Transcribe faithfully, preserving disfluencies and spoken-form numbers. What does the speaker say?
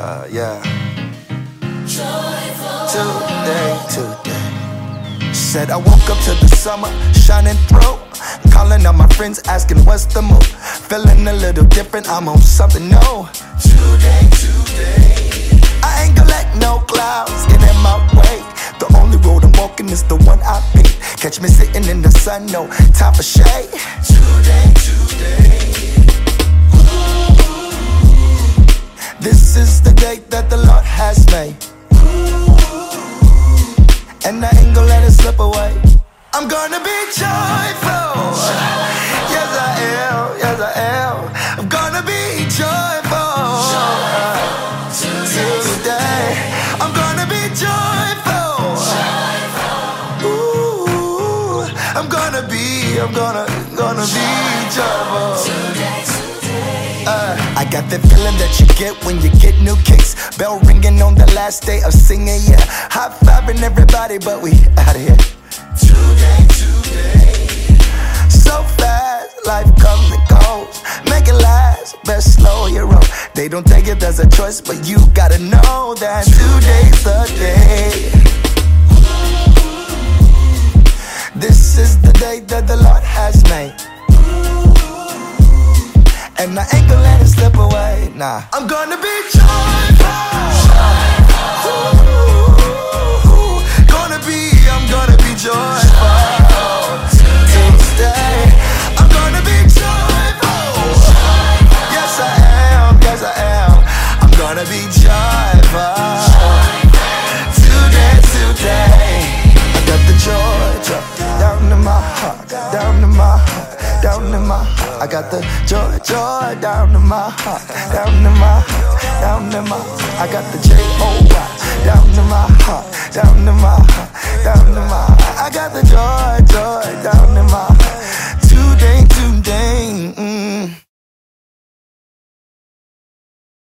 uh, yeah. Today, today. Said I woke up to the summer shining through. Calling on my friends, asking what's the move. Feeling a little different, I'm on something new. Today, today. I ain't gonna let no clouds get in my way. The only road I'm walking is the one I pick. Catch me sitting in the sun, no time for shade. Today, today. This is the day that the Lord has made, and I ain't gonna let it slip away. I'm gonna be joyful. Yes I am, yes I am. I'm gonna be joyful. Today, I'm gonna be joyful. Ooh, I'm gonna be, I'm gonna, gonna be joyful. Uh, I got that feeling that you get when you get new kicks. Bell ringing on the last day of singing, yeah. High-fiving everybody, but we out of here. Today, today. So fast, life comes and goes. Make it last, best slow your roll. They don't think it as a choice, but you gotta know that today's the day. This is the day that the Lord has made, and I ain't gonna let it slip away, nah. I'm gonna be joyful. Ooh, gonna be, I'm gonna be joyful. Tuesday, I'm gonna be joyful. Yes I am, yes I am. I'm gonna be joyful. Today, today. I got the joy drop down in my heart, down in my heart, down in my heart. I got the joy, joy down in my heart, down in my heart, down in my heart. I got the J O Y down in my heart, down in my heart, down in my heart. I got the joy.